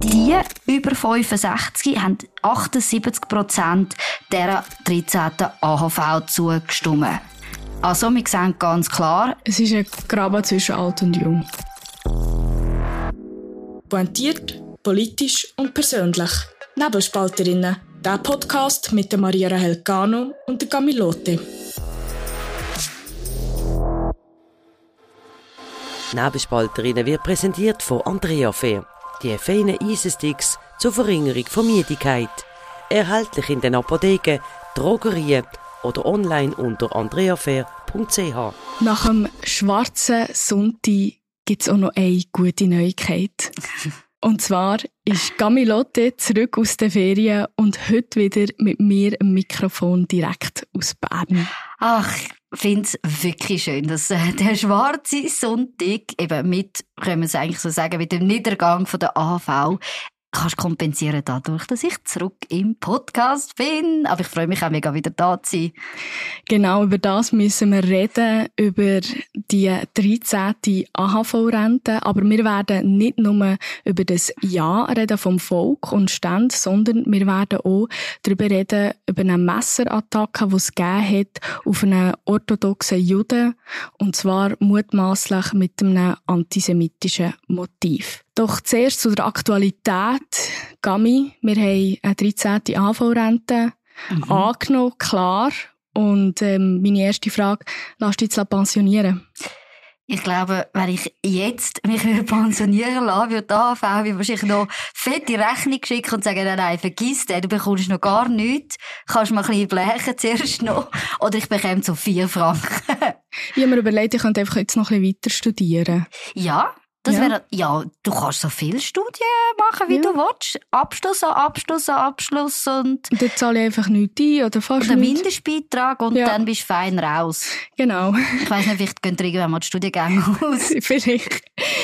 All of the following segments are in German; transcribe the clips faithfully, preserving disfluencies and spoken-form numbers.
die über fünfundsechzig haben achtundsiebzig Prozent dieser dreizehnten A H V zugestimmt. Also, wir sehen ganz klar, es ist ein Graben zwischen alt und jung. Pointiert, politisch und persönlich. Nebelspalterinnen. Der Podcast mit der Maria Rahel Cano und der Camilote. Nebelspalterinnen wird präsentiert von Andrea Fair. Die feinen Eisensticks zur Verringerung von Müdigkeit. Erhältlich in den Apotheken, Drogerien oder online unter andreafair punkt c h. Nach dem schwarzen Sonntag gibt es auch noch eine gute Neuigkeit. Und zwar ist Camilote zurück aus den Ferien und heute wieder mit mir am Mikrofon direkt aus Bern. Ach, ich finde es wirklich schön, dass äh, der schwarze Sonntag eben mit, können wir es eigentlich so sagen, mit dem Niedergang von der A H V kannst kompensieren dadurch, dass ich zurück im Podcast bin. Aber ich freue mich auch mega, wieder da zu sein. Genau, über das müssen wir reden, über die dreizehnte A H V-Rente. Aber wir werden nicht nur über das Ja reden vom Volk und Ständen, sondern wir werden auch darüber reden, über eine Messerattacke, die es gegeben hat auf einen orthodoxen Juden. Und zwar mutmaßlich mit einem antisemitischen Motiv. Doch zuerst zu der Aktualität. Gami, wir haben eine dreizehnte A H V-Rente mhm. angenommen, klar. Und ähm, meine erste Frage, lass dich jetzt pensionieren? Ich glaube, wenn ich jetzt mich pensionieren lassen würde, die A H V, würde ich wahrscheinlich noch fette Rechnung schicken und sagen, nein, nein, vergiss den, du bekommst noch gar nichts. Kannst mal ein bisschen blechen zuerst noch. Oder ich bekomme so vier Franken. Ich habe mir überlegt, ich könnte einfach jetzt noch ein bisschen weiter studieren. Ja. Das ja. wäre, ja, du kannst so viele Studien machen, wie ja. du willst. Abschluss an Abschluss an Abschluss und... Und dann zahle ich einfach nichts ein oder fast und einen nichts. Mindestbeitrag und ja. dann bist du fein raus. Genau. Ich weiss nicht, vielleicht gehen irgendwann mal die Studiengänge aus. Vielleicht.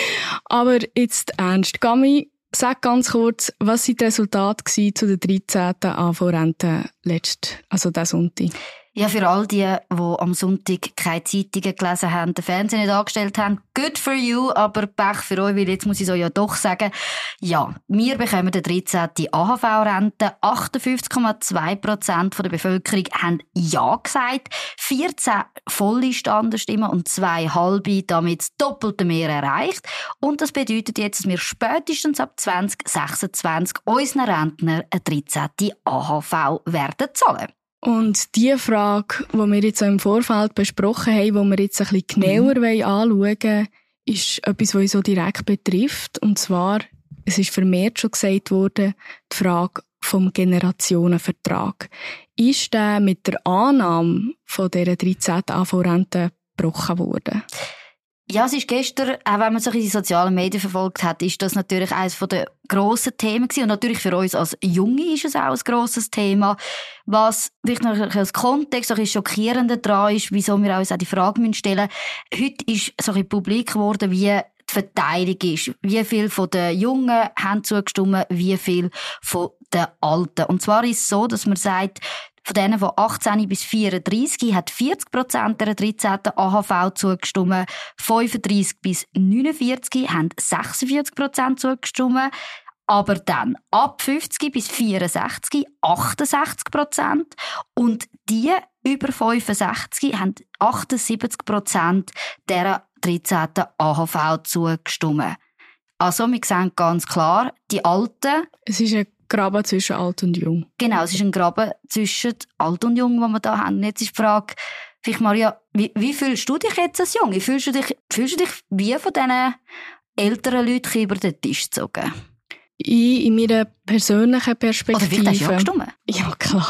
Aber jetzt ernst. Gami, sag ganz kurz, was waren die Resultate zu der dreizehnten A H V-Rente letzt, also diesen Sonntag? Ja, für all die, die am Sonntag keine Zeitungen gelesen haben, den Fernseher nicht angestellt haben, good for you, aber Pech für euch, weil jetzt muss ich so ja doch sagen, ja, wir bekommen die dreizehnte A H V-Rente. achtundfünfzig Komma zwei Prozent der Bevölkerung haben Ja gesagt, vierzehn volle Standesstimmen und zwei halbe, damit das doppelte Mehr erreicht. Und das bedeutet jetzt, dass wir spätestens ab zwanzig sechsundzwanzig unseren Rentner eine dreizehnte A H V werden zahlen. Und die Frage, die wir jetzt im Vorfeld besprochen haben, die wir jetzt ein bisschen genauer mhm. anschauen wollen, ist etwas, was uns so direkt betrifft. Und zwar, es ist vermehrt schon gesagt worden, die Frage vom Generationenvertrag. Ist der mit der Annahme von dieser dreizehnten A H V-Rente gebrochen worden? Ja, es ist gestern, auch wenn man sich in die sozialen Medien verfolgt hat, ist das natürlich eines der grossen Themen gewesen. Und natürlich für uns als Junge ist es auch ein grosses Thema. Was vielleicht noch als Kontext ein bisschen schockierender daran ist, wieso wir uns auch die Frage stellen müssen. Heute ist so ein publik geworden, wie die Verteilung ist. Wie viel von den Jungen haben zugestimmt, wie viel von den Alten. Und zwar ist es so, dass man sagt, von denen von achtzehn bis vierunddreissig hat vierzig Prozent der dreizehnten A H V zugestimmt, fünfunddreissig bis neunundvierzig haben sechsundvierzig Prozent zugestimmt, aber dann ab fünfzig bis vierundsechzig achtundsechzig Prozent und die über fünfundsechzig haben achtundsiebzig Prozent der dreizehnten A H V zugestimmt. Also wir sehen ganz klar, die Alten... Es ist ein Graben zwischen alt und jung. Genau, es ist ein Graben zwischen alt und jung, den wir hier haben. Jetzt ist die Frage, vielleicht Maria, wie, wie fühlst du dich jetzt als Junge? Fühlst du dich, fühlst du dich wie von diesen älteren Leuten über den Tisch gezogen? Ich, in meiner persönlichen Perspektive... Oder vielleicht hast du ja gestimmt? Ja, klar.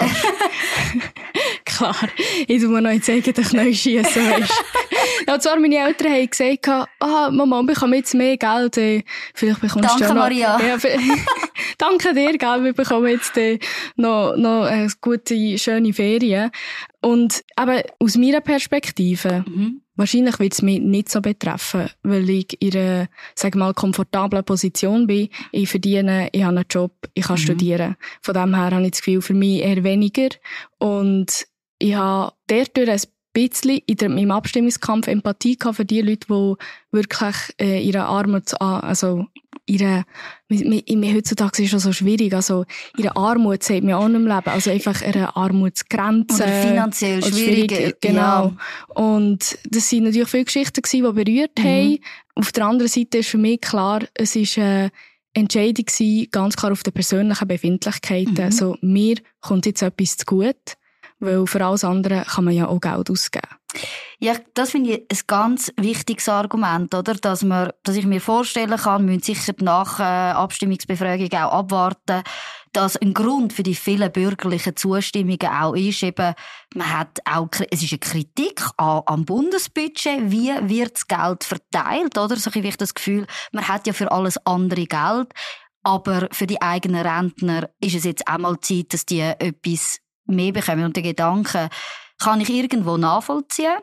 Klar. Ich tu mir noch jetzt eigentlich neu schiessen, weisst. Ja, zwar meine Eltern haben gesagt, ah, Mama, wir bekommen jetzt mehr Geld, äh, vielleicht bekommst Danke, du noch... Maria. Ja, danke dir, gell, wir bekommen jetzt äh, noch, noch eine gute, schöne Ferien. Und aber aus meiner Perspektive, mhm. wahrscheinlich wird es mich nicht so betreffen, weil ich in einer, sag mal, komfortablen Position bin. Ich verdiene, ich habe einen Job, ich kann mhm. studieren. Von dem her habe ich das Gefühl, für mich eher weniger. Und ich habe dadurch ein bisschen in der, im Abstimmungskampf Empathie gehabt für die Leute, die wirklich äh, ihre Armut, also ihre, heutzutage ist es auch so schwierig, also ihre Armut sieht man auch nicht im Leben, also einfach eine Armutsgrenze. Oder finanziell schwierig. Genau. Ja. Und das sind natürlich viele Geschichten gewesen, die berührt mhm. haben. Auf der anderen Seite ist für mich klar, es ist eine Entscheidung gewesen, ganz klar auf die persönlichen Befindlichkeiten. Mhm. Also mir kommt jetzt etwas zu gut, weil für alles andere kann man ja auch Geld ausgeben. Ja, das finde ich ein ganz wichtiges Argument, oder? Dass man, dass ich mir vorstellen kann, wir müssen sicher nach äh, Abstimmungsbefragung auch abwarten, dass ein Grund für die vielen bürgerlichen Zustimmungen auch ist, eben, man hat auch, es ist eine Kritik an, am Bundesbudget, wie wird das Geld verteilt, oder? So habe ich das Gefühl, man hat ja für alles andere Geld, aber für die eigenen Rentner ist es jetzt auch mal Zeit, dass die etwas mehr bekommen. Und der Gedanke kann ich irgendwo nachvollziehen.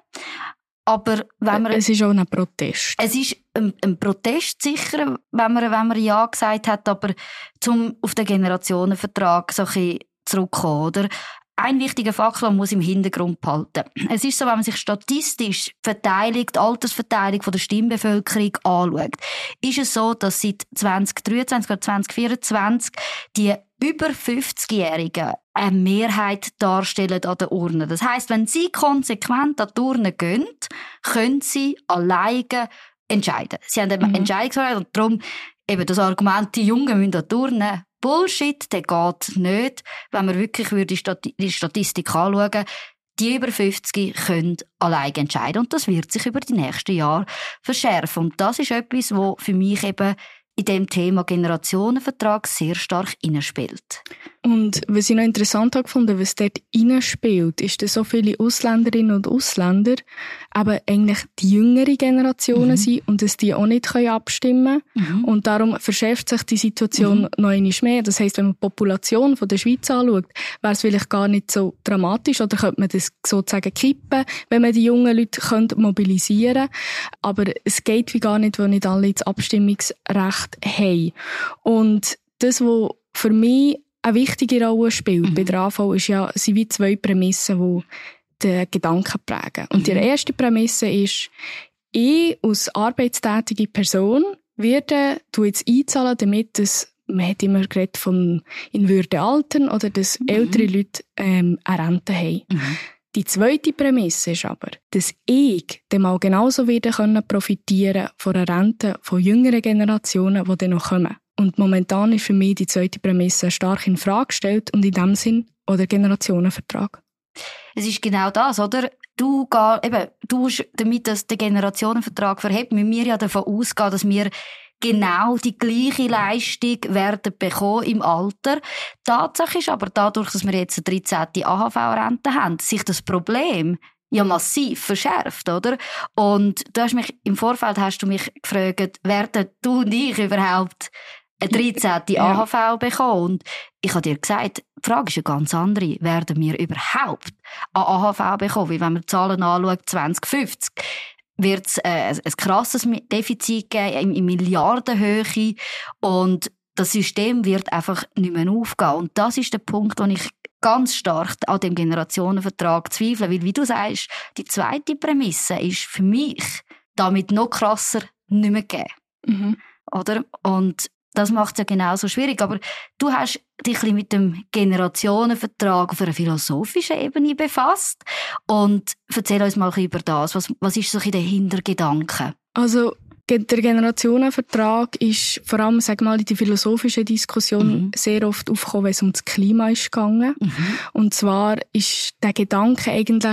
Aber wenn man, es ist auch ein Protest. Es ist ein, ein Protest sicher, wenn man, wenn man Ja gesagt hat, aber zum auf den Generationenvertrag so ein bisschen zurückkommen, oder? Ein wichtiger Faktor, man muss im Hintergrund behalten. Es ist so, wenn man sich statistisch die Verteilung, die Altersverteilung von der Stimmbevölkerung anschaut, ist es so, dass seit zwanzig dreiundzwanzig oder zwanzig vierundzwanzig die über fünfzigjährigen eine Mehrheit darstellen an der Urne. Das heisst, wenn sie konsequent an die Urne gehen, können sie alleine entscheiden. Sie haben einen mhm. Entscheidungsrecht und darum eben das Argument, die Jungen müssen an die Urne. Bullshit, der geht nicht. Wenn man wirklich die, Stati- die Statistik anschauen, die über fünfzig können alleine entscheiden. Und das wird sich über die nächsten Jahre verschärfen. Und das ist etwas, was für mich eben in dem Thema Generationenvertrag sehr stark hineinspielt. Und was ich noch interessant habe gefunden, was dort hineinspielt, ist, dass so viele Ausländerinnen und Ausländer aber eigentlich die jüngere Generationen mhm. sind und dass die auch nicht abstimmen können. Mhm. Und darum verschärft sich die Situation mhm. noch einmal mehr. Das heisst, wenn man die Population von der Schweiz anschaut, wäre es vielleicht gar nicht so dramatisch oder könnte man das sozusagen kippen, wenn man die jungen Leute mobilisieren könnte. Aber es geht wie gar nicht, weil nicht alle das Abstimmungsrecht haben. Und das, was für mich eine wichtige Rolle spielt mhm. bei der A V, ist ja, sind wie zwei Prämissen, die den Gedanken prägen. Und mhm. die erste Prämisse ist, ich als arbeitstätige Person werde du jetzt einzahlen, damit es, man hat immer geredet von in Würde altern oder dass mhm. ältere Leute ähm, eine Rente haben. Mhm. Die zweite Prämisse ist aber, dass ich dann mal genauso wieder profitieren von einer Rente von jüngeren Generationen, die dann noch kommen. Und momentan ist für mich die zweite Prämisse stark in Frage gestellt und in dem Sinn auch der Generationenvertrag. Es ist genau das, oder? Du, gar, eben, du damit, dass der Generationenvertrag verhebt, müssen wir ja davon ausgehen, dass wir genau die gleiche Leistung werden bekommen im Alter. Tatsache ist aber dadurch, dass wir jetzt eine dreizehnte A H V-Rente haben, sich das Problem ja massiv verschärft, oder? Und du hast mich, im Vorfeld hast du mich gefragt, werden du und ich überhaupt eine dreizehnte A H V bekommen? Und ich habe dir gesagt, die Frage ist eine ganz andere. Werden wir überhaupt eine A H V bekommen? Weil wenn man die Zahlen anschaut, zwanzig fünfzig, wird es äh, ein krasses Defizit geben in, in Milliardenhöhe und das System wird einfach nicht mehr aufgehen. Und das ist der Punkt, wo ich ganz stark an dem Generationenvertrag zweifle, weil, wie du sagst, die zweite Prämisse ist für mich damit noch krasser nicht mehr gegeben. Mhm. Oder? Und das macht es ja genauso schwierig. Aber du hast dich ein bisschen mit dem Generationenvertrag auf einer philosophischen Ebene befasst. Und erzähl uns mal ein bisschen über das. Was, was ist so ein bisschen der Hintergedanke? Also, der Generationenvertrag ist vor allem, sag mal, in der philosophischen Diskussion mhm. sehr oft aufgekommen, wenn es um das Klima ist gegangen. Mhm. Und zwar ist der Gedanke eigentlich,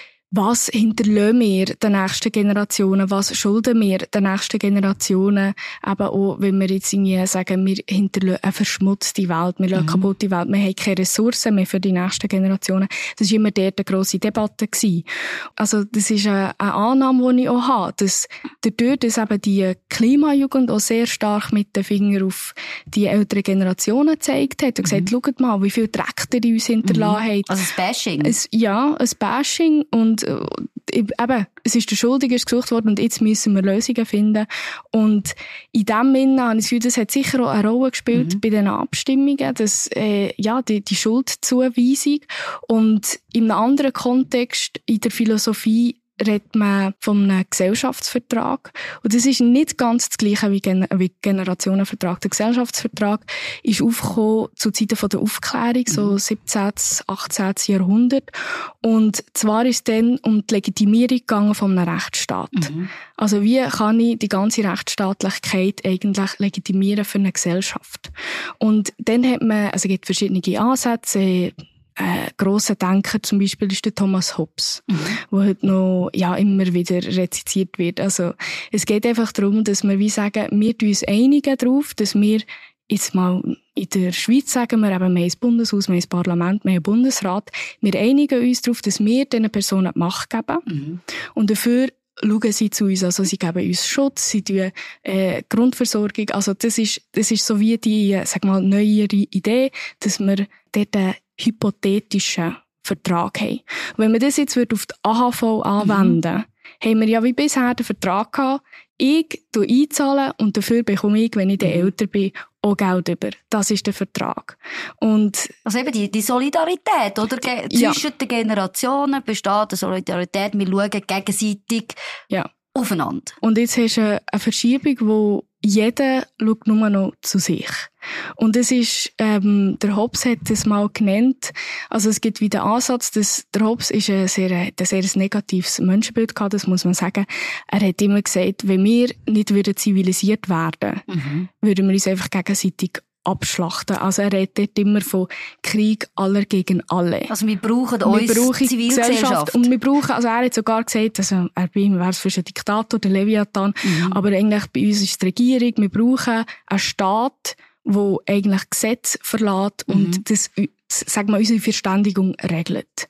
was hinterlassen wir den nächsten Generationen? Was schulden wir den nächsten Generationen? Eben auch, wenn wir jetzt irgendwie sagen, wir hinterlassen eine verschmutzte Welt, wir lassen mhm. kaputte Welt, wir haben keine Ressourcen mehr für die nächsten Generationen. Das war immer dort eine grosse Debatte gewesen. Also, das ist eine, eine Annahme, die ich auch habe, dass dadurch, dass eben die Klimajugend auch sehr stark mit den Fingern auf die älteren Generationen gezeigt hat und gesagt, mhm. schaut mal, wie viel Dreck die uns hinterlassen mhm. haben. Also ein Bashing? Ein, ja, ein Bashing und eben, es ist der Schuldige ist gesucht worden und jetzt müssen wir Lösungen finden. Und in dem Sinne habe ich das Gefühl, das hat sicher auch eine Rolle gespielt mhm. bei den Abstimmungen, dass, äh, ja, die, die Schuldzuweisung. Und in einem anderen Kontext, in der Philosophie, redet man von einem Gesellschaftsvertrag. Und das ist nicht ganz das Gleiche wie Gen- wie Generationenvertrag. Der Gesellschaftsvertrag ist aufgekommen zu Zeiten von der Aufklärung, so siebzehnten, achtzehnten Jahrhundert. Und zwar ist es dann um die Legitimierung gegangen von einem Rechtsstaat. Mhm. Also wie kann ich die ganze Rechtsstaatlichkeit eigentlich legitimieren für eine Gesellschaft? Und dann hat man, also es gibt verschiedene Ansätze. Ein grosser Denker zum Beispiel ist der Thomas Hobbes, mhm. der heute noch ja, immer wieder rezitiert wird. Also es geht einfach darum, dass wir wie sagen, wir uns einigen darauf, dass wir jetzt mal in der Schweiz sagen wir eben, wir haben das Bundeshaus, wir haben das Parlament, wir haben den Bundesrat. Wir einigen uns darauf, dass wir diesen Personen die Macht geben. Mhm. Und dafür schauen sie zu uns, also sie geben uns Schutz, sie tun äh, Grundversorgung. Also das ist, das ist so wie die, sag mal, neuere Idee, dass wir dort einen hypothetischen Vertrag haben. Und wenn wir das jetzt auf die A H V anwenden, mhm. haben wir ja wie bisher den Vertrag gehabt, ich zahle einzahlen und dafür bekomme ich, wenn ich dann älter bin, auch Geld über. Das ist der Vertrag. Und also eben die, die Solidarität, oder? Ge- ja. Zwischen den Generationen besteht eine Solidarität. Wir schauen gegenseitig ja. aufeinander. Und jetzt hast du eine Verschiebung, wo jeder schaut nur noch zu sich. Und es ist, ähm, der Hobbes hat das mal genannt, also es gibt wieder den Ansatz, dass der Hobbes ist ein sehr, ein sehr negatives Menschenbild gehabt, das muss man sagen. Er hat immer gesagt, wenn wir nicht würden zivilisiert werden, mhm. würden wir uns einfach gegenseitig abschlachten. Also er redet immer von Krieg aller gegen alle. Also wir brauchen uns Zivilgesellschaft. Und wir brauchen, also er hat sogar gesagt, also er bei ihm wäre es für einen Diktator, der Leviathan, mhm. aber eigentlich bei uns ist die Regierung, wir brauchen einen Staat, wo eigentlich Gesetz verlässt und mhm. das, sagen wir, unsere Verständigung regelt.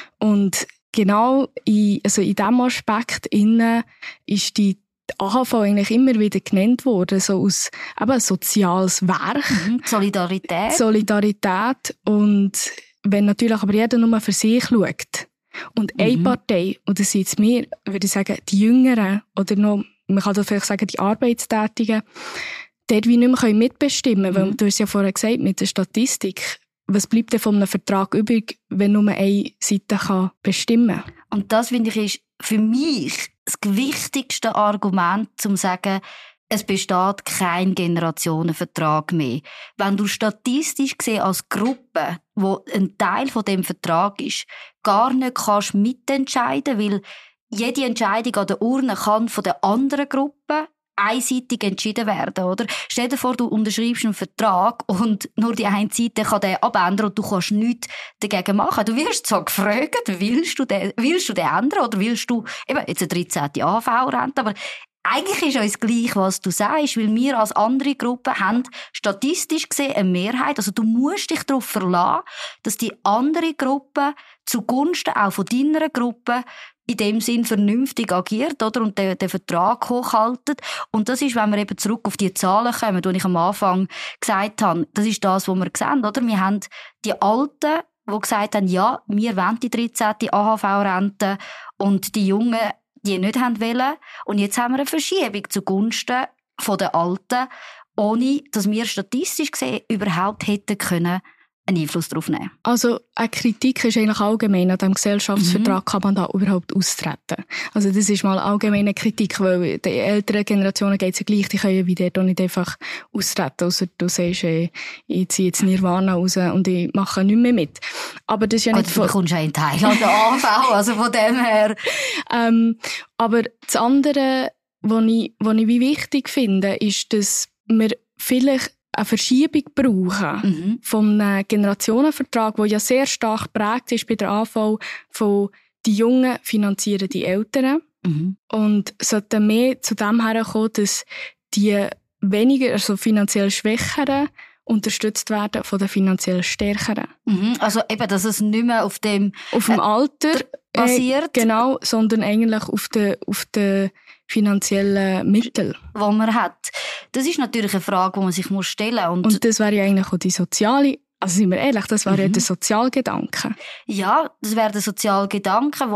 Und genau in, also in diesem Aspekt innen ist die A H V eigentlich immer wieder genannt worden, so aus eben soziales Werk. Mhm. Solidarität. Solidarität. Und wenn natürlich aber jeder nur für sich schaut und mhm. eine Partei, und das sind jetzt wir, würde ich sagen, die Jüngeren oder noch, man kann da vielleicht sagen, die Arbeitstätigen, dort wie nicht mehr mitbestimmen können, mhm. weil du hast ja vorher gesagt, mit der Statistik, was bleibt denn von einem Vertrag übrig, wenn nur eine Seite kann bestimmen kann? Und das, finde ich, ist für mich das wichtigste Argument, um zu sagen, es besteht kein Generationenvertrag mehr. Wenn du statistisch gesehen als Gruppe, wo ein Teil von dem Vertrag ist, gar nicht kannst mitentscheiden, weil jede Entscheidung an der Urne kann von der anderen Gruppe einseitig entschieden werden, oder? Stell dir vor, du unterschreibst einen Vertrag und nur die eine Seite kann den abändern und du kannst nichts dagegen machen. Du wirst zwar gefragt, willst du den, willst du den ändern oder willst du eben jetzt eine dreizehnte A H V-Rente, aber eigentlich ist uns gleich, was du sagst, weil wir als andere Gruppen haben statistisch gesehen eine Mehrheit. Also du musst dich darauf verlassen, dass die andere Gruppe zugunsten auch von deiner Gruppe in dem Sinn vernünftig agiert, oder? Und den, den Vertrag hochhaltet. Und das ist, wenn wir eben zurück auf die Zahlen kommen, die ich am Anfang gesagt habe, das ist das, was wir sehen, oder? Wir haben die Alten, die gesagt haben, ja, wir wollen die dreizehnte A H V-Rente und die Jungen, die nicht haben wollen. Und jetzt haben wir eine Verschiebung zugunsten von den Alten, ohne dass wir statistisch gesehen überhaupt hätten können einen Einfluss darauf nehmen. Also eine Kritik ist eigentlich allgemein an diesem Gesellschaftsvertrag, mhm. kann man da überhaupt austreten. Also das ist mal allgemeine Kritik, weil die älteren Generationen geht es ja gleich, die können ja wie dort nicht einfach austreten, außer du sagst, ey, ich ziehe jetzt Nirvana raus und ich mache nicht mehr mit. Aber das ist ja Gut, nicht... du bekommst ja einen Teil an der A V, also von dem her. ähm, aber das andere, was ich, was ich wie wichtig finde, ist, dass wir vielleicht eine Verschiebung brauchen mhm. von einem Generationenvertrag, der ja sehr stark geprägt ist bei der A V von die Jungen finanzieren die Älteren mhm. und sollten mehr zu dem herkommen, dass die weniger, also finanziell Schwächeren unterstützt werden von den finanziell Stärkeren. Mhm. Also eben, dass es nicht mehr auf dem auf dem Alter basiert. Äh, genau, sondern eigentlich auf den auf den finanziellen Mittel, die man hat. Das ist natürlich eine Frage, die man sich stellen muss. Und, und das wäre ja eigentlich auch die soziale, also sind wir ehrlich, das wäre mhm. ja der Sozialgedanke. Ja, das wäre der Sozialgedanke, wo man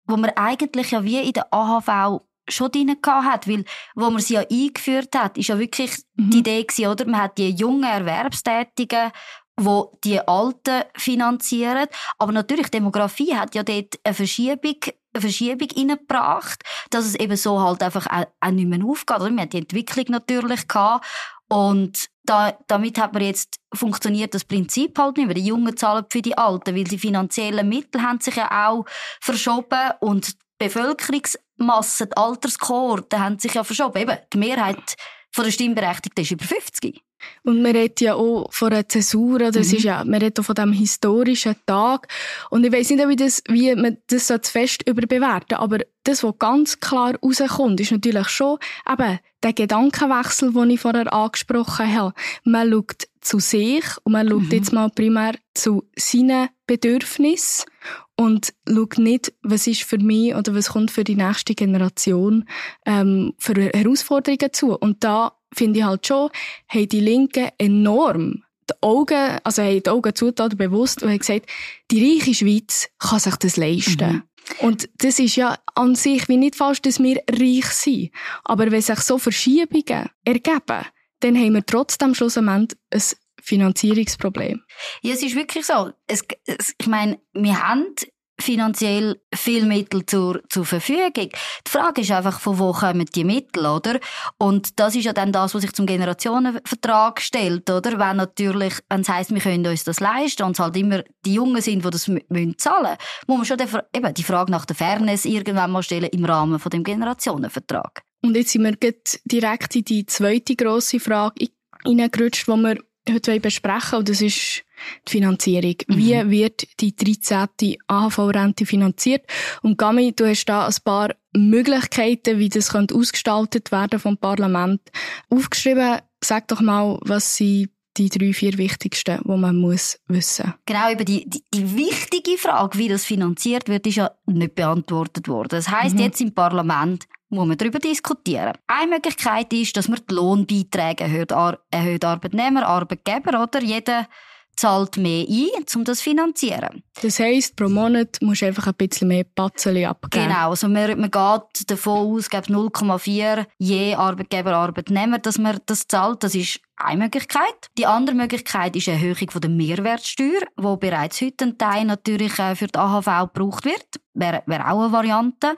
wo man eigentlich ja wie in der A H V schon drin hat, weil, wo man sie ja eingeführt hat, ist ja wirklich mhm. die Idee gewesen, oder? Man hat die jungen Erwerbstätigen, wo die Alten finanzieren. Aber natürlich, Demografie hat ja dort eine Verschiebung, eine Verschiebung reingebracht, dass es eben so halt einfach auch, auch nicht mehr aufgeht. Oder? Man hat die Entwicklung natürlich gehabt. Und da, damit hat man jetzt funktioniert das Prinzip halt nicht mehr. Die Jungen zahlen für die Alten, weil die finanziellen Mittel haben sich ja auch verschoben und die Bevölkerungsmasse, die Alterskohorten haben sich ja verschoben. Eben, die Mehrheit der Stimmberechtigten ist über fünfzig. Und man redet ja auch von einer Zäsur, oder? Es Mhm. ist ja, man redet auch von diesem historischen Tag. Und ich weiss nicht, wie, das, wie man das so zu fest überbewerten, aber das, was ganz klar rauskommt, ist natürlich schon eben der Gedankenwechsel, den ich vorher angesprochen habe. Man schaut zu sich und man schaut Mhm. jetzt mal primär zu seinen Bedürfnissen und schaut nicht, was ist für mich oder was kommt für die nächste Generation ähm, für Herausforderungen zu. Und da finde ich halt schon, haben die Linken enorm die Augen, also haben die Augen zugetan, bewusst, und haben gesagt, die reiche Schweiz kann sich das leisten. Mhm. Und das ist ja an sich wie nicht falsch, dass wir reich sind. Aber wenn sich so Verschiebungen ergeben, dann haben wir trotzdem schlussendlich ein Finanzierungsproblem. Ja, es ist wirklich so. Es, es, ich meine, wir haben finanziell viele Mittel zur, zur Verfügung. Die Frage ist einfach, von wo kommen die Mittel, oder? Und das ist ja dann das, was sich zum Generationenvertrag stellt, oder? Wenn natürlich, wenn es heisst, wir können uns das leisten und es halt immer die Jungen sind, die das m- müssen zahlen, muss man schon die, eben die Frage nach der Fairness irgendwann mal stellen im Rahmen von dem Generationenvertrag. Und jetzt sind wir gleich direkt in die zweite grosse Frage hineingerutscht, die wir heute besprechen wollen, und das ist die Finanzierung. Mhm. Wie wird die dreizehnte A H V-Rente finanziert? Und Gami, du hast da ein paar Möglichkeiten, wie das könnte ausgestaltet werden vom Parlament, aufgeschrieben. Sag doch mal, was sind die drei, vier wichtigsten, die man muss wissen. Genau, eben die, die, die wichtige Frage, wie das finanziert wird, ist ja nicht beantwortet worden. Das heisst, mhm. jetzt im Parlament muss man darüber diskutieren. Eine Möglichkeit ist, dass man die Lohnbeiträge erhöht, Ar- erhöht Arbeitnehmer, Arbeitgeber, oder? Jeder zahlt mehr ein, um das zu finanzieren. Das heisst, pro Monat musst du einfach ein bisschen mehr Patzeli abgeben. Genau, also man, man geht davon aus, glaube null Komma vier je Arbeitgeber, Arbeitnehmer, dass man das zahlt. Das ist eine Möglichkeit. Die andere Möglichkeit ist eine Erhöhung von der Mehrwertsteuer, wo bereits heute ein Teil natürlich für die A H V gebraucht wird. Wäre, wäre auch eine Variante.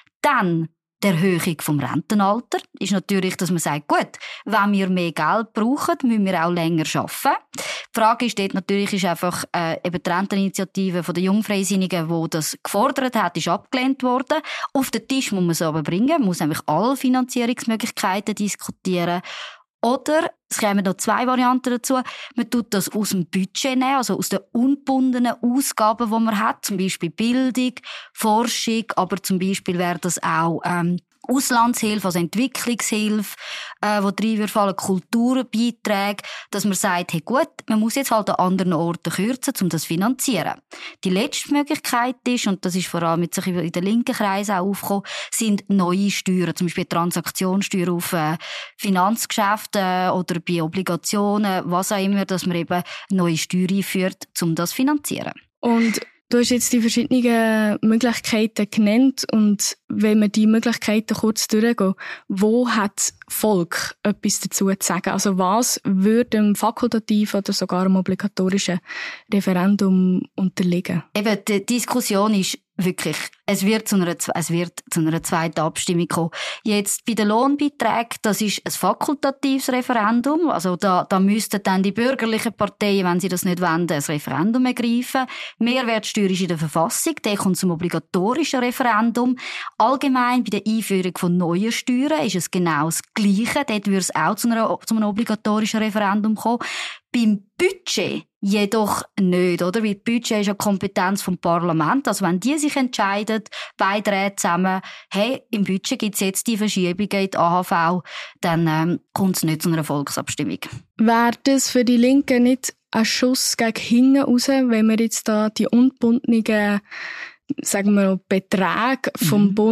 Dann die Erhöhung vom Rentenalter ist natürlich, dass man sagt, gut, wenn wir mehr Geld brauchen, müssen wir auch länger arbeiten. Die Frage ist dort natürlich, ist einfach, äh, eben die Renteninitiative von der Jungfreisinnigen, die das gefordert hat, ist abgelehnt worden. Auf den Tisch muss man es aber bringen, man muss einfach alle Finanzierungsmöglichkeiten diskutieren. Oder, es kommen noch zwei Varianten dazu, man tut das aus dem Budget nehmen, also aus den ungebundenen Ausgaben, die man hat, zum Beispiel Bildung, Forschung, aber zum Beispiel wäre das auch ähm, Auslandshilfe, also Entwicklungshilfe, äh, wo drin fallen, Kulturbeiträge, dass man sagt, hey gut, man muss jetzt halt an anderen Orten kürzen, um das zu finanzieren. Die letzte Möglichkeit ist, und das ist vor allem jetzt in den linken Kreisen auch aufgekommen, sind neue Steuern, zum Beispiel Transaktionssteuer auf äh, Finanzgeschäfte äh, oder bei Obligationen, was auch immer, dass man eben neue Steuern einführt, um das zu finanzieren. Und du hast jetzt die verschiedenen Möglichkeiten genannt, und wenn wir die Möglichkeiten kurz durchgehen, wo hat das Volk etwas dazu zu sagen? Also was würde dem fakultativen oder sogar dem obligatorischen Referendum unterliegen? Eben, die Diskussion ist wirklich, es wird zu einer, es wird zu einer zweiten Abstimmung kommen. Jetzt bei den Lohnbeiträgen, das ist ein fakultatives Referendum. Also da, da müssten dann die bürgerlichen Parteien, wenn sie das nicht wollen, ein Referendum ergreifen. Mehrwertsteuer ist in der Verfassung, der kommt zum obligatorischen Referendum. Allgemein bei der Einführung von neuen Steuern ist es genau das Gleiche. Dort würde es auch zu, einer, zu einem obligatorischen Referendum kommen. Beim Budget jedoch nicht, oder? Weil das Budget ist ja Kompetenz vom Parlament. Also wenn die sich entscheiden, beide Räte zusammen, hey, im Budget gibt es jetzt die Verschiebungen in die A H V, dann ähm, kommt es nicht zu einer Volksabstimmung. Wäre das für die Linken nicht ein Schuss gegen hinten raus, wenn wir jetzt da die ungebundenen, sagen wir mal, Beträge vom mhm. Bund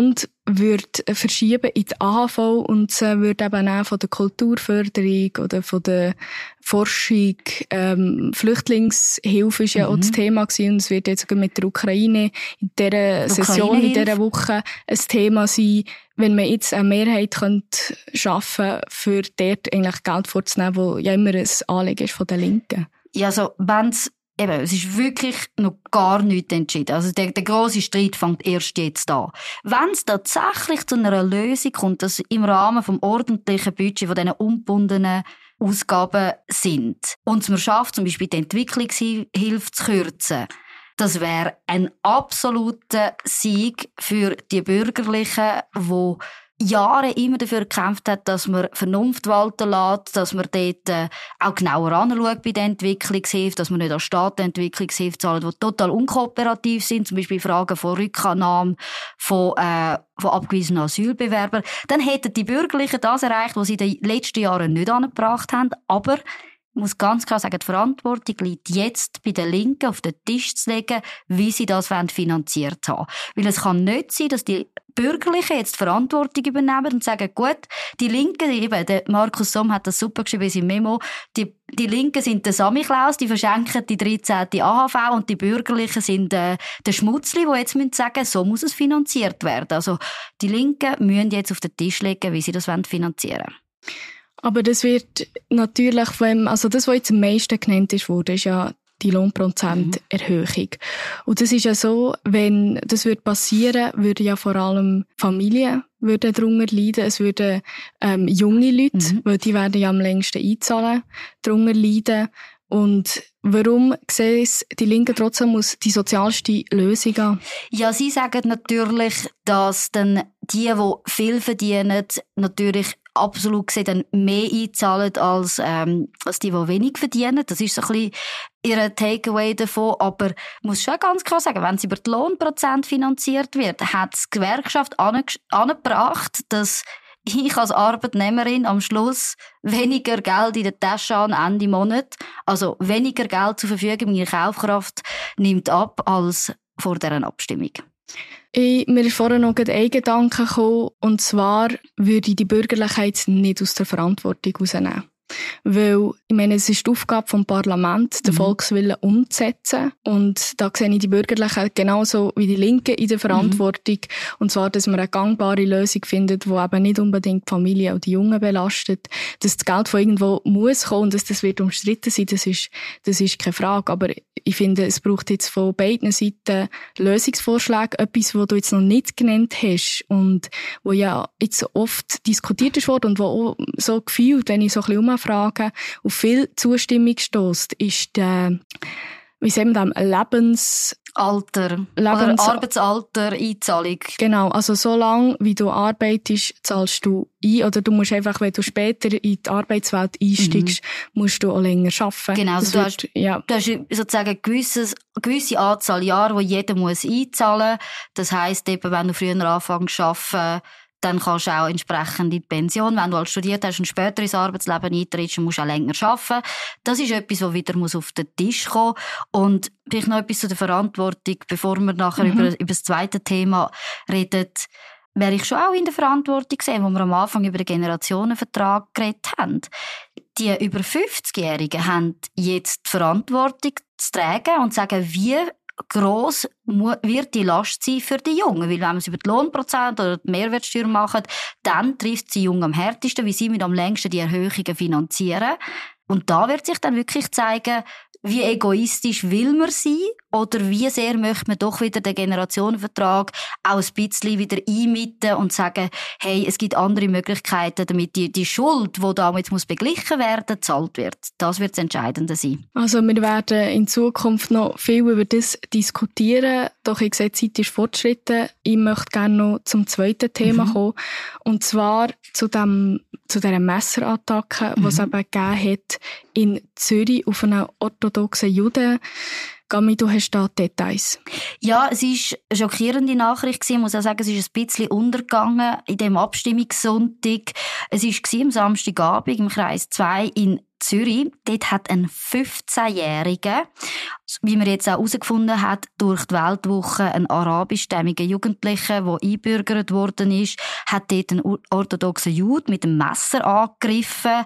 würde verschieben in die A H V und sie würde eben auch von der Kulturförderung oder von der Forschung, ähm, Flüchtlingshilfe ist ja mhm. auch das Thema gewesen und es wird jetzt sogar mit der Ukraine in dieser Session, in dieser Woche ein Thema sein, wenn man jetzt eine Mehrheit könnte schaffen, für dort eigentlich Geld vorzunehmen, wo ja immer ein Anliegen ist von den Linken. Ja, also, wenn's Eben, es ist wirklich noch gar nichts entschieden. Also der, der grosse Streit fängt erst jetzt an. Wenn es tatsächlich zu einer Lösung kommt, dass im Rahmen vom ordentlichen Budget von diesen ungebundenen Ausgaben sind und es mir schafft, zum Beispiel die Entwicklungshilfe zu kürzen, das wäre ein absoluter Sieg für die Bürgerlichen, die Jahre immer dafür gekämpft hat, dass man Vernunft walten lässt, dass man dort äh, auch genauer anschaut bei der Entwicklungshilfe, dass man nicht an Staaten Entwicklungshilfe zahlt, die total unkooperativ sind, zum Beispiel Fragen von Rückannahme von, äh, von abgewiesenen Asylbewerbern. Dann hätten die Bürgerlichen das erreicht, was sie in den letzten Jahren nicht angebracht haben, aber ich muss ganz klar sagen, die Verantwortung liegt jetzt bei den Linken auf den Tisch zu legen, wie sie das finanziert haben. Weil es kann nicht sein, dass die Bürgerlichen jetzt die Verantwortung übernehmen und sagen, gut, die Linken, eben, der Markus Somm hat das super geschrieben in seinem Memo, die, die Linken sind der Samichlaus, die verschenken die dreizehnte A H V und die Bürgerlichen sind äh, der Schmutzli, die jetzt müssen sagen, so muss es finanziert werden. Also die Linken müssen jetzt auf den Tisch legen, wie sie das finanzieren wollen. Aber das wird natürlich, wenn, also das, was jetzt am meisten genannt ist, wurde, ist ja die Lohnprozenterhöhung. Mhm. Und das ist ja so, wenn das würde passieren, würden ja vor allem Familien würden darunter leiden, es würden ähm, junge Leute, mhm. weil die werden ja am längsten einzahlen, darunter leiden. Und warum sehen es die Linken trotzdem als die sozialste Lösung an? Ja, sie sagen natürlich, dass dann die, die viel verdienen, natürlich absolut gesehen dann mehr einzahlen als, ähm, als die, die wenig verdienen. Das ist so ein bisschen ihr Takeaway davon. Aber ich muss schon ganz klar sagen, wenn es über die Lohnprozent finanziert wird, hat die Gewerkschaft angebracht, dass ich als Arbeitnehmerin am Schluss weniger Geld in der Tasche an Ende Monat, also weniger Geld zur Verfügung, meine Kaufkraft nimmt ab als vor deren Abstimmung. Ich, mir ist vorhin noch ein Gedanke gekommen, und zwar würde ich die Bürgerlichkeit nicht aus der Verantwortung rausnehmen. Weil, ich meine, es ist die Aufgabe vom Parlament, den mhm. Volkswillen umzusetzen. Und da sehe ich die Bürgerlichen genauso wie die Linken in der Verantwortung. Mhm. Und zwar, dass man eine gangbare Lösung findet, die eben nicht unbedingt die Familie und die Jungen belastet. Dass das Geld von irgendwo muss kommen und dass das wird umstritten sein, das ist, das ist keine Frage. Aber ich finde, es braucht jetzt von beiden Seiten Lösungsvorschläge. Etwas, was du jetzt noch nicht genannt hast und wo ja jetzt oft diskutiert ist worden und wo auch so gefühlt, wenn ich so ein bisschen Fragen auf viel Zustimmung stösst, ist der, wie sagen wir das, Lebens... Alter. Lebens- oder Arbeitsalter-Einzahlung. Genau. Also, so lange, wie du arbeitest, zahlst du ein. Oder du musst einfach, wenn du später in die Arbeitswelt einsteigst, mhm. musst du auch länger arbeiten. Genau. Also du, wird, hast, ja. du hast sozusagen eine gewisse, gewisse Anzahl Jahre, die jeder muss einzahlen muss. Das heisst eben, wenn du früher anfängst zu arbeiten, dann kannst du auch entsprechend in die Pension. Wenn du halt studiert hast und später ins Arbeitsleben eintrittst, musst du auch länger arbeiten. Das ist etwas, was wieder auf den Tisch kommen muss. Und vielleicht noch etwas zu der Verantwortung, bevor wir nachher mhm. über, über das zweite Thema reden, wäre ich schon auch in der Verantwortung gesehen, wo wir am Anfang über den Generationenvertrag geredet haben. Die über fünfzigjährigen haben jetzt die Verantwortung zu tragen und zu sagen, wie gross wird die Last sein für die Jungen. Weil wenn wir es über die Lohnprozent oder die Mehrwertsteuer machen, dann trifft es die Jungen am härtesten, wie sie mit am längsten die Erhöhungen finanzieren. Und da wird sich dann wirklich zeigen, wie egoistisch will man sein oder wie sehr möchte man doch wieder den Generationenvertrag auch ein bisschen wieder einmitten und sagen, hey, es gibt andere Möglichkeiten, damit die, die Schuld, die da jetzt muss beglichen werden, gezahlt wird. Das wird das Entscheidende sein. Also wir werden in Zukunft noch viel über das diskutieren, doch ich sehe, die Zeit ist fortgeschritten. Ich möchte gerne noch zum zweiten Thema mhm. kommen, und zwar zu dem zu dieser Messerattacke, mhm. die es eben gegeben hat in Zürich auf einen orthodoxen Juden. Gami, du hast da Details. Ja, es war eine schockierende Nachricht. Ich muss auch sagen, es ist ein bisschen untergegangen in dem Abstimmungssonntag. Es war am Samstagabend im Kreis zwei in Zürich. Dort hat ein fünfzehnjähriger, wie man jetzt auch herausgefunden hat, durch die Weltwoche ein arabischstämmiger Jugendlicher, der eingebürgert worden ist, hat dort einen orthodoxen Jude mit einem Messer angegriffen.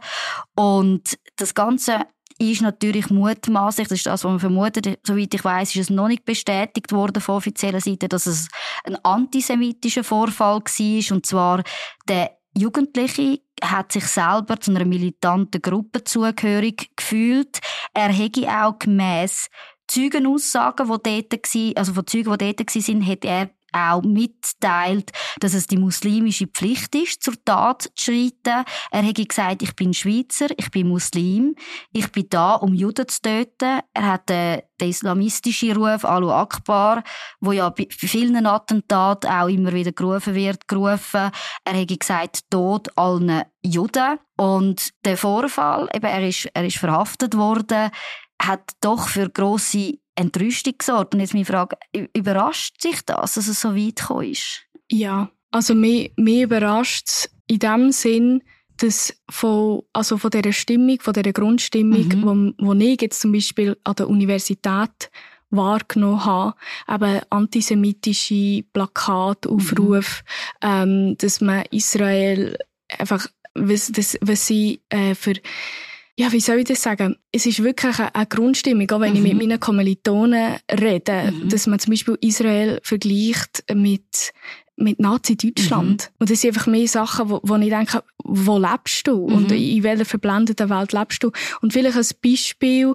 Und das Ganze ist natürlich mutmaßlich, das ist das, was man vermutet, soweit ich weiss, ist es noch nicht bestätigt worden von offizieller Seite, dass es ein antisemitischer Vorfall war. Und zwar der Jugendliche hat sich selber zu einer militanten Gruppe zugehörig gefühlt. Er hätte auch gemäss Zeugenaussagen, die dort waren, also von Zeugen, die dort waren, hat er auch mitteilt, dass es die muslimische Pflicht ist, zur Tat zu schreiten. Er hat gesagt, ich bin Schweizer, ich bin Muslim, ich bin da, um Juden zu töten. Er hat äh, den islamistischen Ruf Allahu Akbar, wo ja bei vielen Attentaten auch immer wieder gerufen wird, gerufen. Er hat gesagt, Tod allen Juden. Und der Vorfall, eben, er ist, er ist verhaftet worden, hat doch für grosse Entrüstung gesorgt. Und jetzt meine Frage, überrascht sich das, dass es so weit gekommen ist? Ja, also mich, mich überrascht es in dem Sinn, dass von, also von dieser Stimmung, von dieser Grundstimmung, mhm. wo, wo ich jetzt zum Beispiel an der Universität wahrgenommen habe, eben antisemitische Plakate, Aufrufe, mhm. ähm, dass man Israel einfach, was, das, was sie äh, für Ja, wie soll ich das sagen? Es ist wirklich eine, eine Grundstimmung, auch wenn mhm. ich mit meinen Kommilitonen rede, mhm. dass man zum Beispiel Israel vergleicht mit, mit Nazi-Deutschland. Mhm. Und das sind einfach mehr Sachen, wo, wo ich denke, wo lebst du? Mhm. Und in welcher verblendeten Welt lebst du? Und vielleicht ein Beispiel,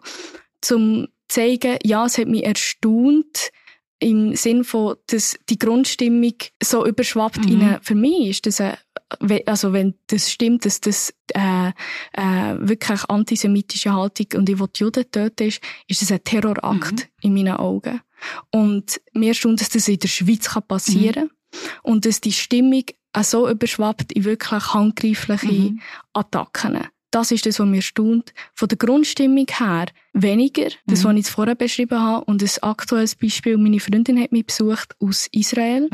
zum zeigen, ja, es hat mich erstaunt, im Sinn von, dass die Grundstimmung so überschwappt mhm. in eine, für mich ist das eine, also wenn das stimmt, dass das äh, äh, wirklich antisemitische Haltung und ich will die Juden töten ist, ist das ein Terrorakt mhm. in meinen Augen. Und mir erstaunt, dass das in der Schweiz passieren kann mhm. und dass die Stimmung auch so überschwappt in wirklich handgreifliche mhm. Attacken. Das ist das, was mir erstaunt. Von der Grundstimmung her weniger, das, mhm. was ich vorher beschrieben habe. Und ein aktuelles Beispiel, meine Freundin hat mich besucht aus Israel.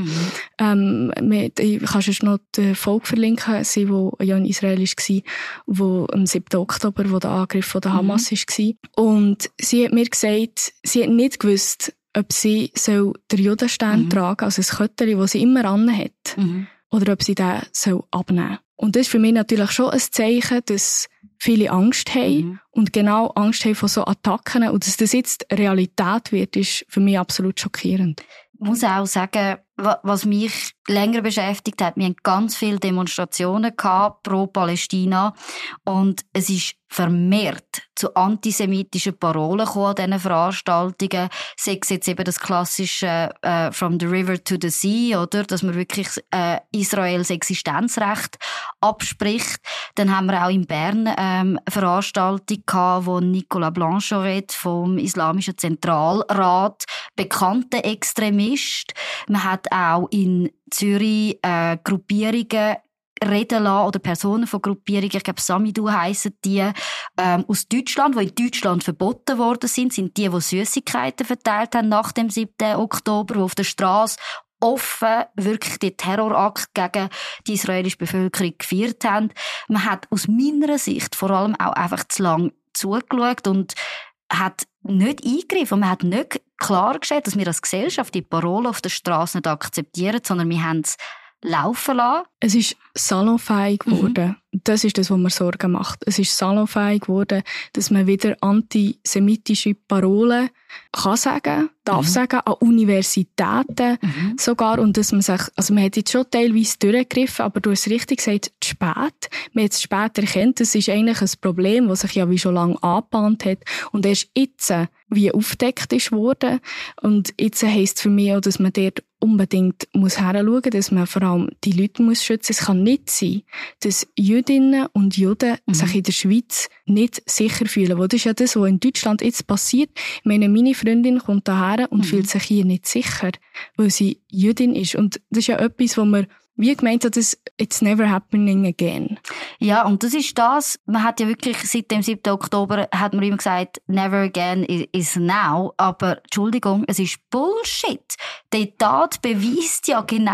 Mhm. Ähm, ich kann sonst noch die Folge verlinken, sie, die ja in Israel war, wo am siebten Oktober, wo der Angriff von der Hamas mhm. war. Und sie hat mir gesagt, sie hat nicht gewusst, ob sie so den Judenstern mhm. tragen, also ein Kötterchen, das sie immer anhat, mhm. oder ob sie den so abnehmen. Und das ist für mich natürlich schon ein Zeichen, dass viele Angst haben mhm. und genau Angst haben vor so Attacken. Und dass das jetzt Realität wird, ist für mich absolut schockierend. Ich muss auch sagen, was mich länger beschäftigt hat, wir hatten ganz viele Demonstrationen gehabt pro Palästina und es ist vermehrt zu antisemitischen Parolen gekommen an diesen Veranstaltungen. Sei es jetzt eben das klassische äh, «From the river to the sea», oder? Dass man wirklich äh, Israels Existenzrecht abspricht. Dann haben wir auch in Bern ähm, eine Veranstaltung gehabt, wo Nicolas Blanchard vom Islamischen Zentralrat, bekannter Extremist. Man hat auch in Zürich äh, Gruppierungen reden lassen, oder Personen von Gruppierungen, ich glaube Samidu heissen die, ähm, aus Deutschland, die in Deutschland verboten worden sind, sind die, die Süßigkeiten verteilt haben nach dem siebten Oktober, die auf der Straße offen wirklich den Terrorakt gegen die israelische Bevölkerung gefeiert haben. Man hat aus meiner Sicht vor allem auch einfach zu lang zugeschaut und hat nicht eingegriffen. Man hat nicht klargestellt, dass wir als Gesellschaft die Parolen auf der Straße nicht akzeptieren, sondern wir haben es laufen lassen. Es ist salonfähig geworden. Mhm. Das ist das, was mir Sorgen macht. Es ist salonfähig geworden, dass man wieder antisemitische Parolen kann sagen, darf mhm. sagen, an Universitäten mhm. sogar. Und dass man sich, also man hat jetzt schon teilweise durchgegriffen, aber du hast richtig gesagt, zu spät. Man hat es spät erkannt, das ist eigentlich ein Problem, das sich ja wie schon lange angebahnt hat. Und erst jetzt, wie aufgedeckt ist worden. Und jetzt heisst für mich auch, dass man dort unbedingt muss heranschauen, dass man vor allem die Leute muss schützen. Es kann nicht sein, dass Jüdinnen und Juden mhm. sich in der Schweiz nicht sicher fühlen. Weil das ist ja das, was in Deutschland jetzt passiert. Ich meine, meine Freundin kommt hierher und mhm. fühlt sich hier nicht sicher, weil sie Jüdin ist. Und das ist ja etwas, wo man wie gemeint hat, dass it's never happening again. Ja, und das ist das, man hat ja wirklich seit dem siebten Oktober, hat man immer gesagt, never again is now, aber Entschuldigung, es ist Bullshit. Die Tat beweist ja genau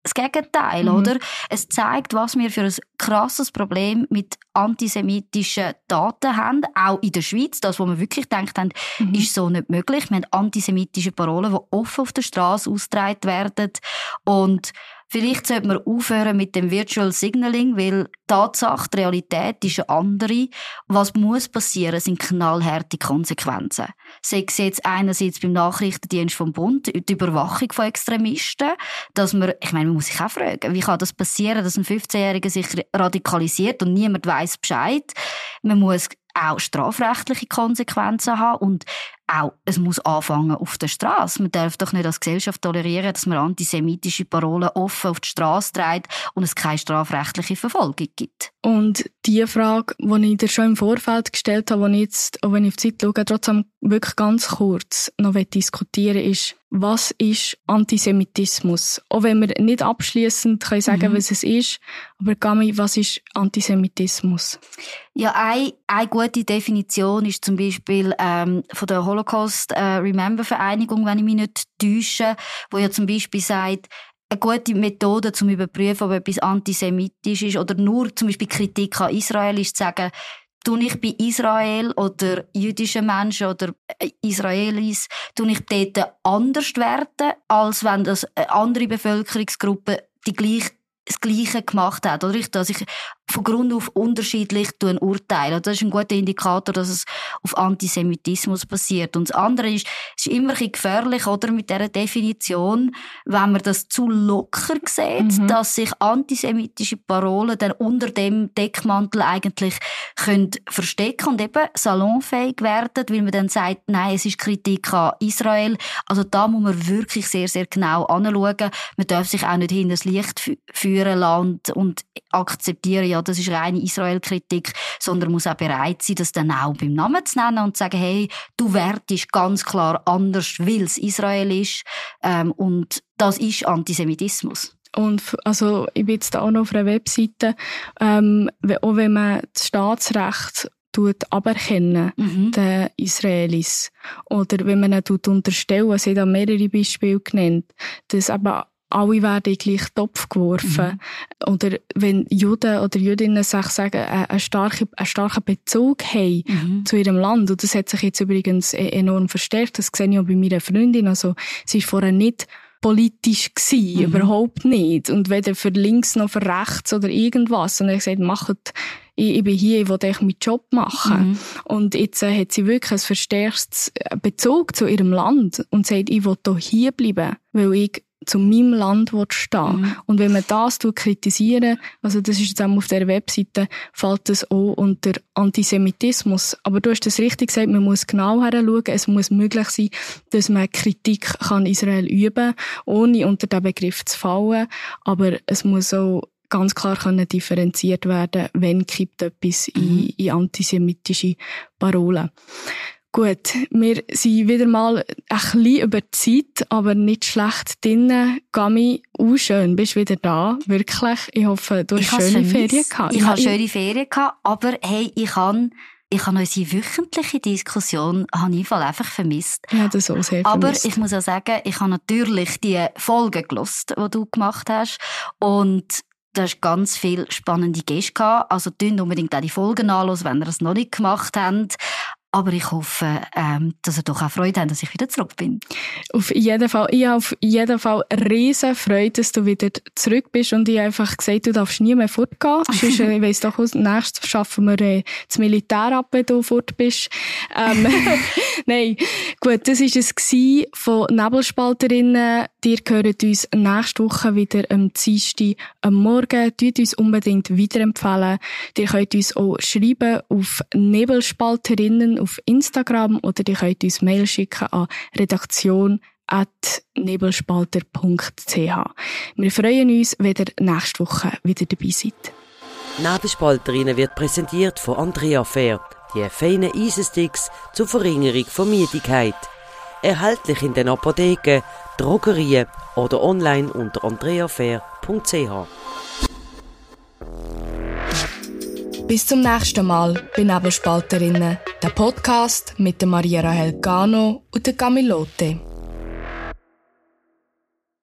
das Gegenteil, mhm. oder? Es zeigt, was wir für ein krasses Problem mit antisemitischen Taten haben, auch in der Schweiz. Das, was wir wirklich gedacht haben, mhm. ist so nicht möglich. Wir haben antisemitische Parolen, die offen auf der Straße ausgetragen werden. Und vielleicht sollte man aufhören mit dem Virtual Signaling, weil die Tatsache, die Realität ist eine andere. Was muss passieren, sind knallharte Konsequenzen. Sei es jetzt einerseits beim Nachrichtendienst vom Bund, die Überwachung von Extremisten, dass man, ich meine, man muss sich auch fragen, wie kann das passieren, dass ein fünfzehnjähriger sich radikalisiert und niemand weiss Bescheid. Man muss auch strafrechtliche Konsequenzen haben und auch, es muss anfangen auf der Straße. Man darf doch nicht als Gesellschaft tolerieren, dass man antisemitische Parolen offen auf die Straße trägt und es keine strafrechtliche Verfolgung gibt. Und die Frage, die ich dir schon im Vorfeld gestellt habe, die ich jetzt, auch wenn ich auf die Zeit schaue, trotzdem wirklich ganz kurz noch diskutieren will, ist, was ist Antisemitismus? Auch wenn wir nicht abschliessend können sagen, mhm. was es ist, aber Gami, was ist Antisemitismus? Ja, eine, eine gute Definition ist zum Beispiel ähm, von der Holocaust äh, Remember Vereinigung, wenn ich mich nicht täusche, wo ja zum Beispiel sagt, eine gute Methode, um zu überprüfen, ob etwas antisemitisch ist oder nur zum Beispiel Kritik an Israel ist, zu sagen, tue ich bei Israel oder jüdischen Menschen oder Israelis, tue ich dort anders werten, als wenn das eine andere Bevölkerungsgruppe die gleiche das Gleiche gemacht hat, oder? Dass ich von Grund auf unterschiedlich urteile. Das ist ein guter Indikator, dass es auf Antisemitismus passiert. Und das andere ist, es ist immer ein bisschen gefährlich, oder? Mit dieser Definition, wenn man das zu locker sieht, mhm. dass sich antisemitische Parolen dann unter dem Deckmantel eigentlich können verstecken und eben salonfähig werden, weil man dann sagt, nein, es ist Kritik an Israel. Also da muss man wirklich sehr, sehr genau anschauen. Man darf sich auch nicht hinter das Licht führen lassen und, und akzeptieren, ja, das ist reine Israel-Kritik, sondern muss auch bereit sein, das dann auch beim Namen zu nennen und zu sagen, hey, du wertest ganz klar anders, weil es Israel ist. Ähm, und das ist Antisemitismus. Und also ich bin jetzt auch noch auf einer Webseite, ähm, auch wenn man das Staatsrecht tut aberkennen, mhm. den Israelis, oder wenn man ihn tut unterstellen, sie haben mehrere Beispiele genannt, dass aber alle werden in den gleichen Topf geworfen. Mhm. Oder wenn Juden oder Jüdinnen sich sagen, einen starken, einen starken Bezug haben mhm. zu ihrem Land. Und das hat sich jetzt übrigens enorm verstärkt. Das sehe ich auch bei meiner Freundin. Also, sie war vorher nicht politisch gewesen, mhm. überhaupt nicht. Und weder für links noch für rechts oder irgendwas. Und er hat gesagt, macht, ich, ich bin hier, ich will echt meinen Job machen. Mhm. Und jetzt äh, hat sie wirklich ein verstärktes Bezug zu ihrem Land und sagt, ich will hier bleiben, weil ich zu meinem Land stehen. Mhm. Und wenn man das kritisieren, also das ist jetzt auch auf der Webseite, fällt das auch unter Antisemitismus. Aber du hast das richtig gesagt, man muss genau hinschauen, es muss möglich sein, dass man Kritik kann Israel üben, ohne unter den Begriff zu fallen, aber es muss auch ganz klar können differenziert werden, wenn kippt etwas mhm. in, in antisemitische Parolen. Gut, wir sind wieder mal ein bisschen über die Zeit, aber nicht schlecht drin. Gami, auch schön, bist wieder da, wirklich. Ich hoffe, du hast schöne Ferien gehabt. Ich, ich habe schöne Ferien gehabt, aber hey, ich habe ich habe unsere wöchentliche Diskussion habe ich einfach vermisst. Ja, das auch sehr aber vermisst. Ich muss auch sagen, ich habe natürlich die Folgen gehört, die du gemacht hast, und da hast ganz viele spannende Gäste gehabt. Also tun unbedingt auch die Folgen anhören, wenn ihr es noch nicht gemacht habt. Aber ich hoffe, ähm, dass ihr doch auch Freude habt, dass ich wieder zurück bin. Auf jeden Fall. Ich habe auf jeden Fall riesen Freude, dass du wieder zurück bist. Und ich habe einfach gesagt, du darfst nie mehr fortgehen. Sonst, ich weiss doch, nächstes schaffen wir äh, das Militär ab, wenn du fort bist. Ähm, Nein. Gut, das war es von Nebelspalterinnen. Ihr hört uns nächste Woche wieder am Dienstag am Morgen. Tut uns unbedingt weiterempfehlen. Ihr könnt uns auch schreiben auf Nebelspalterinnen auf Instagram oder ihr könnt uns Mail schicken an redaktion at nebelspalter punkt c h. Wir freuen uns, wenn ihr nächste Woche wieder dabei seid. Nebelspalterinnen wird präsentiert von Andrea Fair, die feinen Eisensticks zur Verringerung von Müdigkeit. Erhältlich in den Apotheken, Drogerien oder online unter andrea fair punkt c h. Bis zum nächsten Mal bei Nebelspalterinnen, der Podcast mit der Maria Rahel Gano und der Gamilote.